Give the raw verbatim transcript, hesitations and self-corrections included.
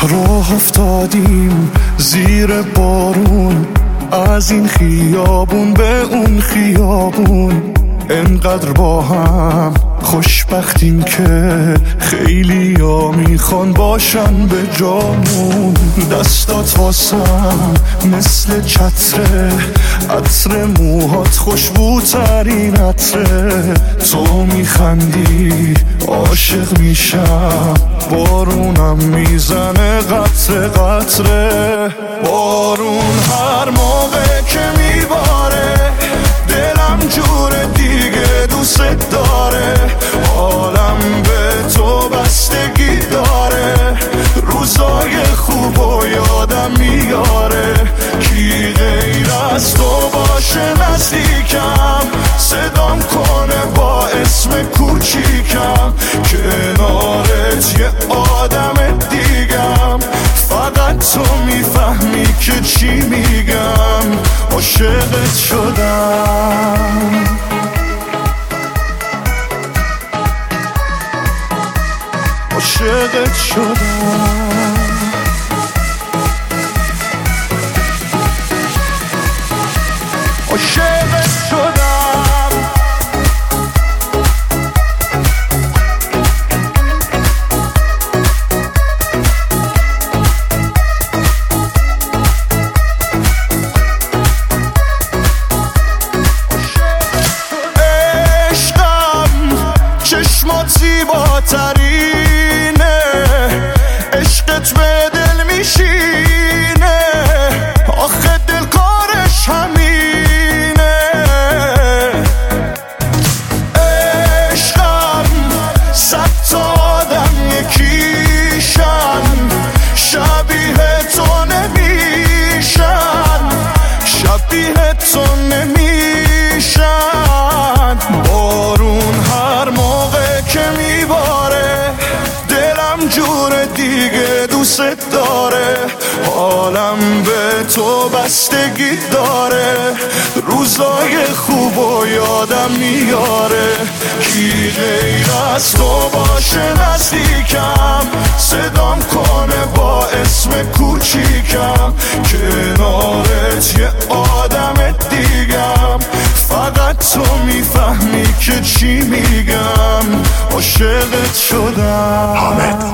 راه افتادیم زیر بارون، از این خیابون به اون خیابون، انقدر با هم خوشبختیم که خیلی ها میخوان باشن به جامون. دستات واسم مثل چتره، عطر موهات خوشبوترین عطره. تو میخندی عاشق میشم، بارونم میزنه قطره قطره. بارون هر موقع که میباره دلم جور دیگه دوست داره. عالم به تو بستگی داره، روزای خوب و یادم میاره. کی غیر از تو باشه نزدیکم، صدام کنه با اسم کوچیکم. کنارت یه آدم دیگم، فقط تو میفهمی که چی میگم. عاشقت شدم، عاشقت شدم، عاشقت شدم. چشمات زیباترینه، عشقت به دل میشینه. آخه دل کارش همینه. عشقم صد تا آدم یکیشن، شبیه تو نمیشن، شبیه تو نمیشن. بارون هر موقع که میباره دلم جور دیگه دوست داره. عالم به تو بستگی داره، روزای خوب و یادم میاره. کی غیر از تو باشه نزدیکم، صدام کنه با اسم کوچیکم. کنارت یه آدم دیگم، فقط تو میفهمی که چی میگم. عاشقت شدم. حامد